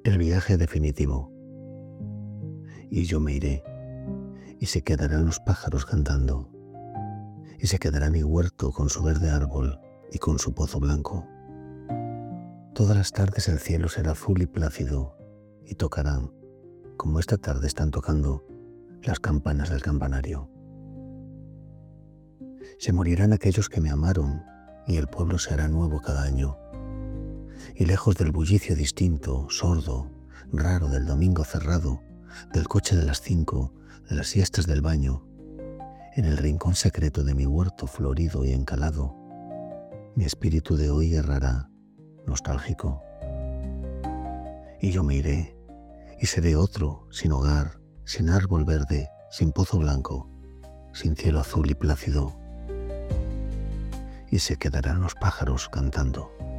el viaje definitivo. Y yo me iré, y se quedarán los pájaros cantando, y se quedará mi huerto con su verde árbol y con su pozo blanco. Todas las tardes el cielo será azul y plácido, y tocarán, como esta tarde están tocando, las campanas del campanario. Se morirán aquellos que me amaron, y el pueblo se hará nuevo cada año. Y lejos del bullicio distinto, sordo, raro del domingo cerrado, del coche de las 5, de las siestas del baño, en el rincón secreto de mi huerto florido y encalado, mi espíritu de hoy errará, nostálgico. Y yo me iré, y seré otro, sin hogar, sin árbol verde, sin pozo blanco, sin cielo azul y plácido. Y se quedarán los pájaros cantando.